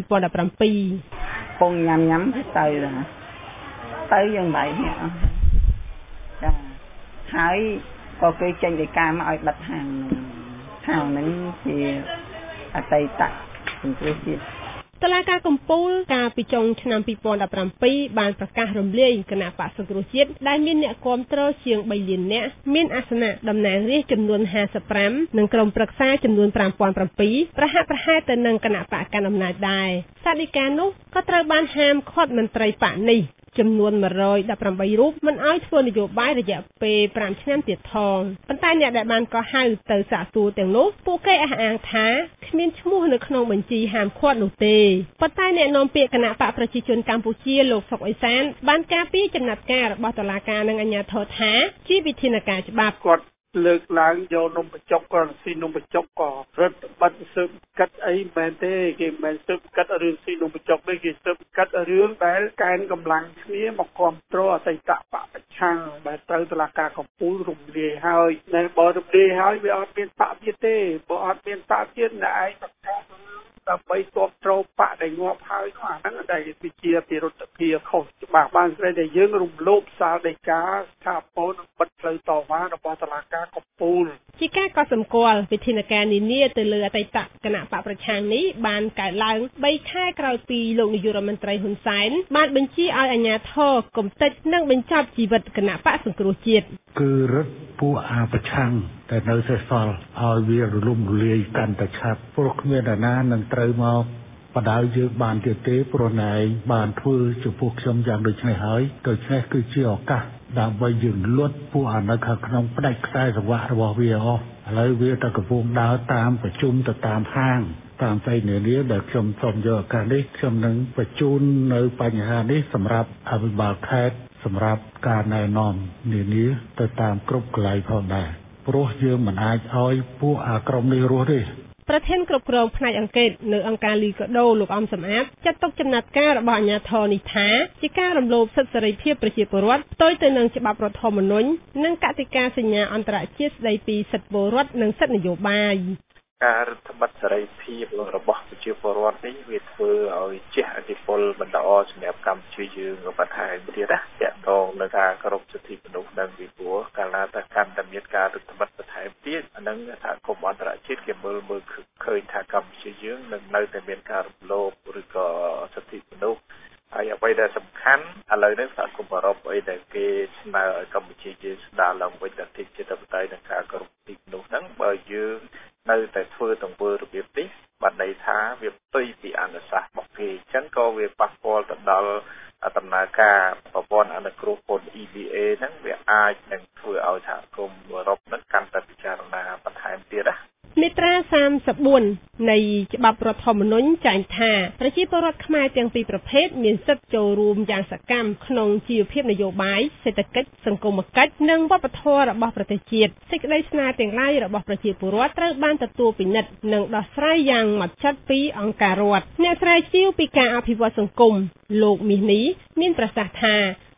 [SPEAKER 14] 2017
[SPEAKER 15] ពងញ៉ាំទៅយ៉ាងម៉េចនេះចាហើយក៏គេចេញដីកាមកឲ្យបិទហាងហ្នឹងជាអតីតសង្គ្រោះជាតិ
[SPEAKER 14] តុលាការកំពូលកាលពីចុងឆ្នាំ2017បានប្រកាសរំលាយគណៈបក្សសង្គ្រោះជាតិដែលមានអ្នកគាំទ្រជាង3លាននាក់មានអាសនៈតំណាងរាស្ត្រចំនួន55និងក្រុមប្រឹក្សាចំនួន5007ប្រហាក់ប្រហែលទៅនឹងគណៈបកកណ្ដាលអំណាចដែរសាលដីកានោះក៏ត្រូវបានហាមឃាត់មន្ត្រីបកនេះចំនួន118រូបមិនឲ្យធ្វើនយោបាយរយៈពេល5ឆ្នាំទៀតផងប៉ុន្តែអ្នកដែលបានកោះហៅទៅសាកសួរទាំងនោះពួកគេអះអាងថាគ្មានឈ្មោះនៅក្នុងបញ្ជីហាមឃាត់នោះទេប៉ុន្តែអ្នកនាំពាក្យគណៈបកប្រជាជនកម្ពុជាលោកសុកអេសានបានការពារចំណាត់ការរបស់តុលាការនិងអាជ្ញាធរថាជាវិធានការច្បាប់
[SPEAKER 16] គាត់លើកឡើងយកនំបញ្ចុកក៏ស៊ីនំបញ្ចុកក៏រដ្ឋបတ်ស៊ើបកាត់អីមែនទេគេមិនស៊ើបកាត់រឿងស៊ីនំបញ្ចុកទេគេស៊ើបកាត់រឿងដែលកែនកម្លាំងគ្នាមកគ្រប់គ្រងអតីតបកប្រឆាំងដែលត្រូវតុលាការកំពូលរំលាយហើយតែបើរំលាយហើយវាអត់មានបកទៀតទេបើអត់មានបកទៀតអ្នកឯងប្រកាសដើម្បីគ្រប់គ្រងបកដែលងាប់ហើយនោះអាហ្នឹងដែលវិជាពិរុទ្ធភាពខុសច្បាប់បានស្ដីតែយើងរំលោភសាលដីកាស្ថាពរនិងបិទផ្លូវតវ៉ារបស់តុលាការកំពូល
[SPEAKER 14] ជាការកត់សម្គាល់វិធានការនានាទៅលើអតីតគណៈបកប្រឆាំងនេះបានកើតឡើង3ខែក្រោយពីលោកនាយករដ្ឋមន្ត្រីហ៊ុនសែនបានបញ្ជាឲ្យអាជ្ញាធរគំទេចនិងបញ្ចប់ជីវិតគណៈបកសង្គ្រោះជាតិ
[SPEAKER 17] គឺរឹតពួកអាប្រឆាំងតែនៅសេសសល់ឲ្យវារលំរលាយកាន់តែឆាប់ព្រោះគ្មានអ្នកណានឹងត្រូវមកបដៅយើងបានទៀតទេព្រោះណែបានធ្វើចំពោះខ្ញុំយ៉ាងដូចនេះហើយដូច្នេះគឺជាឱកាសដើម្បីយើងលុតពួកអានៅខាងក្នុងផ្ដាច់ខ្សែសង្វាក់របស់វាអស់ឥឡូវវាតែកំពុងដើរតាមប្រជុំទៅតាមហាងតាមផ្ទៃនានាដែលខ្ញុំសូមយកឱកាសនេះខ្ញុំនឹងបញ្ជូននៅបញ្ហានេះសម្រាប់អភិបាលខេត្តសម្រាប់ការណែនាំនានាទៅតាមគ្រប់កន្លែងផងដែរព្រោះយើងមិនអាចឲ្យពួកអាក្រុមនេះរស់ទេ
[SPEAKER 14] ប្រធានគ្រប់គ្រងផ្នែកអង្កេតនៅអង្គការលីកាដូលោកអំសំអាតចាត់ទុកចំណាត់ការរបស់អាជ្ញាធរនេះថាជាការរំលោភសិទ្ធិសេរីភាពប្រជាពលរដ្ឋផ្ទុយទៅនឹងច្បាប់រដ្ឋធម្មនុញ្ញនិងកតិកាសញ្ញាអន្តរជាតិស្តីពីសិទ្ធិពលរដ្ឋនិងសិទ្ធិនយោបាយ
[SPEAKER 10] ការរដ្ឋបတ်សេរីភាពរបស់ប្រជាពលរដ្ឋនេះវាធ្វើឲ្យជះឥទ្ធិពលមិនល្អសម្រាប់កម្ពុជាយើងក៏បន្ថែមទៀតណាតកតងនឹងការគោរពសិទ្ធិមនុស្សនិងវិវត្តកាលណាតែកាន់តែមានការរដ្ឋបတ်បន្ថែមទៀតអានឹងថាគុំអន្តរជាតិគេមើលឃើញថាកម្ពុជាយើងនឹងនៅតែមានការរំលោភឬក៏សិទ្ធិមនុស្សហើយអ្វីដែលសំខាន់ឥឡូវនេះសហគមន៍អឺរ៉ុបអីដែលគេស្នើឲ្យកម្ពុជាយើងស្ដារឡើងវិញលទ្ធិជាតិបតេយ្យនិងការគោរពសិទ្ធិមនុស្សហ្នឹងបើយើងនៅតែធ្វើទង្វើរបៀបនេះបានន័យថាវាផ្ទុយពីអនុសាសន៍របស់គេអញ្ចឹងក៏វាប៉ះពាល់ទៅដល់ដំណើរការប្រព័ន្ធអនុគ្រោះពន្ធ EBA ហ្នឹងវាអាចនឹងធ្វើឲ្យសហគមន៍អឺរ៉ុបហ្នឹងកាន់តែពិចារណាបន្ថែមទៀតណា
[SPEAKER 14] មាត្រា34នៃច្បាប់រដ្ឋធម្មនុញ្ញចែងថាប្រជាពលរដ្ឋខ្មែរទាំងពីរប្រភេទមានសិទ្ធិចូលរួមយ៉ាងសកម្មក្នុងជីវភាពនយោបាយសេដ្ឋកិច្ចសង្គមគិច្ចនិងវប្បធម៌របស់ប្រទេសជាតិសេចក្តីស្នើទាំងឡាយរបស់ប្រជាពលរដ្ឋត្រូវបានទទួលពិនិត្យនិងដោះស្រាយយ៉ាងហ្មត់ចត់ពីអង្គការរដ្ឋអ្នកស្រាវជ្រាវពីការអភិវឌ្ឍសង្គមលោកមាសនេះមានប្រសាសន៍ថា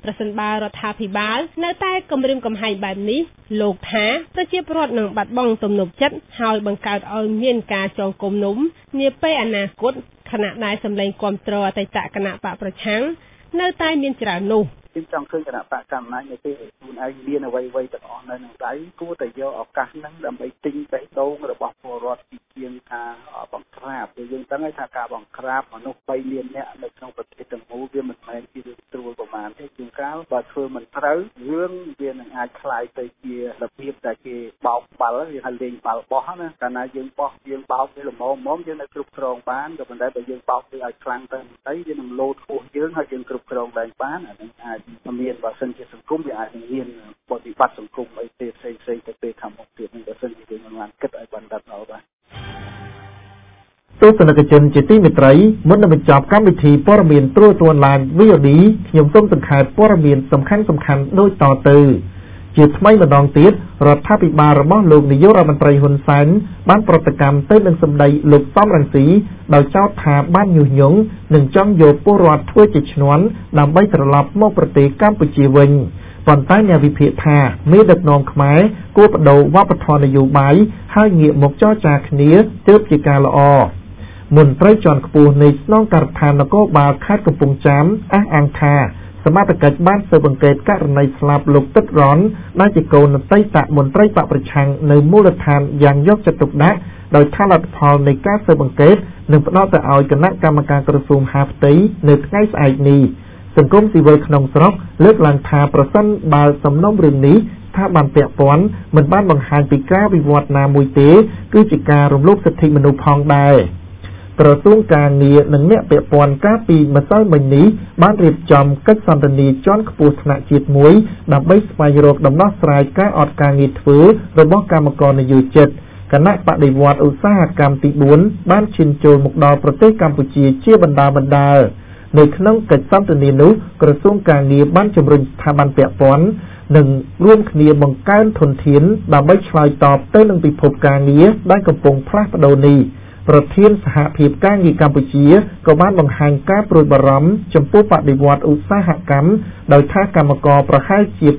[SPEAKER 14] ប្រសិនបើរដ្ឋាភិបាលនៅតែគំរាមកំហែងបែបនេះលោកថាប្រជាពលរដ្ឋនឹងបាត់បង់ទំនុកចិត្តហើយបង្កើតឲ្យមានការចងគំនុំនាពេលអនាគតខណៈដែលសម្លេងគាំទ្រអតីតគណៈបកប្រឆាំងនៅតែមានច្រើននោះ
[SPEAKER 5] ខ្ញុំចង់ឃើញគណៈបកកម្មានៅពេលខ្លួនឯងមានអ្វីៗទាំងអស់នៅក្នុងដៃគួរតែយកឱកាសហ្នឹងដើម្បីទិញបេះដូងរបស់ពលរដ្ឋពីជាងការបង្ក្រាបព្រោះយើងដឹងហើយថាការបង្ក្រាបមនុស្ស3លាននាក់នៅក្នុងប្រទេសទាំងមូលវាមិនមែនជារឿងស្រួលប្រហែលទេជួនកាលបើធ្វើមិនត្រូវរឿងវានឹងអាចคล้ายទៅជារបៀបដែលគេបោកបាល់វាហៅលេងបាល់បោះណាកាលណាយើងបោះយើងបោកវាល្មមយើងនៅគ្រប់គ្រងបានក៏ប៉ុន្តែបើយើងបោកវាឲ្យខ្លាំងទៅវានឹងលោតហួសយើងហើយយើងគ្រប់គ្រងឡើងបានអានឹងអាចមានបើសិនជាសង្គមវាអាចនឹងមានបដិបត្តិសង្គមអីផ្សេងៗទៅពេលខាងមុខទៀតនឹងបើសិនជាយើងមិនបានគិតឲ្យបានដិតដល់បាទ
[SPEAKER 1] ទស្សនិកជនជាទីមេត្រីមុននឹងបញ្ចប់កម្មវិធីព័ត៌មានត្រួតត្រាឡាន VOD ខ្ញុំសូមសង្ខេបព័ត៌មានសំខាន់ៗដូចតទៅជាថ្មីម្ដងទៀតរដ្ឋាភិបាលរបស់លោកនាយករដ្ឋមន្ត្រីហ៊ុនសែនបានប្រតិកម្មទៅនឹងសម្ដីលោកសំរងស៊ីដោយចោទថាបានញុះញង់និងចង់យកពលរដ្ឋធ្វើជាឈ្នន់ដើម្បីត្រឡប់មកប្រទេសកម្ពុជាវិញប៉ុន្តែអ្នកវិភាគថាមេដឹកនាំខ្មែរគួរបដូរវប្បធម៌នយោបាយហើយងាកមកចរចាគ្នាទើបជាការល្អមន្ត្រីជាន់ខ្ពស់នៃស្នងការដ្ឋាននគរបាលខេត្តកំពង់ចាមអះអាងថាសមត្ថកិច្ចបានស៊ើបអង្កេតករណីស្លាប់លោកទឹករ៉នដែលជាកូនអតីតមន្ត្រីបកប្រឆាំងនៅមូលដ្ឋានយ៉ាងយកចិត្តទុកដាក់ដោយថាលទ្ធផលនៃការស៊ើបអង្កេតនឹងផ្ដល់ទៅឲ្យគណៈកម្មការក្រសួងហាផ្ទៃនៅថ្ងៃស្អែកនេះសង្គមស៊ីវិលក្នុងស្រុកលើកឡើងថាប្រសិនបើសំណុំរឿងនេះស្ថាប័នពាក់ព័ន្ធមិនបានបង្ហាញពីការវិវត្តណាមួយទេគឺជាការរំលោភសិទ្ធិមនុស្សផងដែរក្រសួងការងារនិងអ្នកពាក់ព័ន្ធកាលពីម្សិលមិញនេះបានរៀបចំកិច្ចសន្ទនាជាន់ខ្ពស់ថ្នាក់ជាតិមួយដើម្បីស្វែងរកដំណោះស្រាយការអត់ការងារធ្វើរបស់កម្មករនិយោជិតគណៈបដិវត្តឧស្សាហកម្មទី4បានឈានចូលមកដល់ប្រទេសកម្ពុជាជាបណ្ដានៅក្នុងកិច្ចសន្ទនានោះក្រសួងការងារបានជំរុញស្ថាប័នពាក់ព័ន្ធនិងរួមគ្នាបង្កើនធនធានដើម្បីឆ្លើយតបទៅនឹងពិភពការងារដែលកំពុងផ្លាស់ប្ដូរនេះប្រធានសហភាពការងារកម្ពុជាក៏បានបង្ហាញការព្រួយបារម្ភចំពោះបដិវត្តឧស្សាហកម្មដោយថាកម្មករប្រហែលជា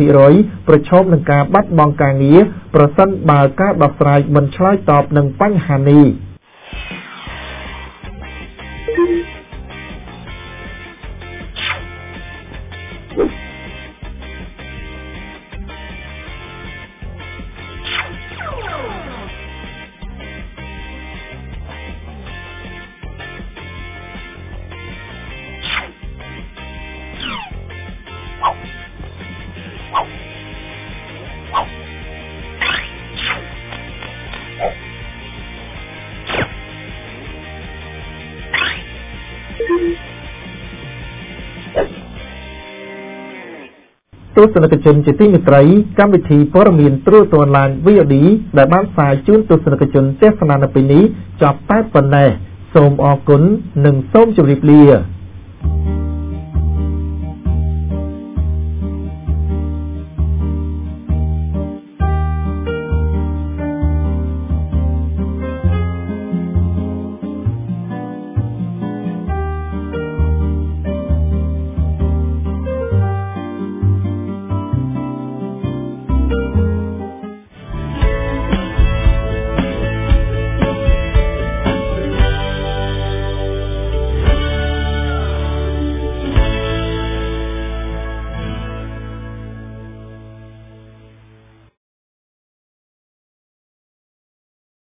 [SPEAKER 1] 80% ប្រឈមនឹងការបាត់បង់ការងារប្រសិនបើការដោះស្រាយមិនឆ្លើយតបនឹងបញ្ហានេះទស្សនិកជនជាទីមេត្រីកម្មវិធីព័ត៌មានត្រួតត្រាឡាន VOD ដែលបានផ្សាយជូនទស្សនិកជនទស្សនានៅពេលនេះចប់តែប៉ុណ្ណេះសូមអរគុណនិងសូមជម្រាបលា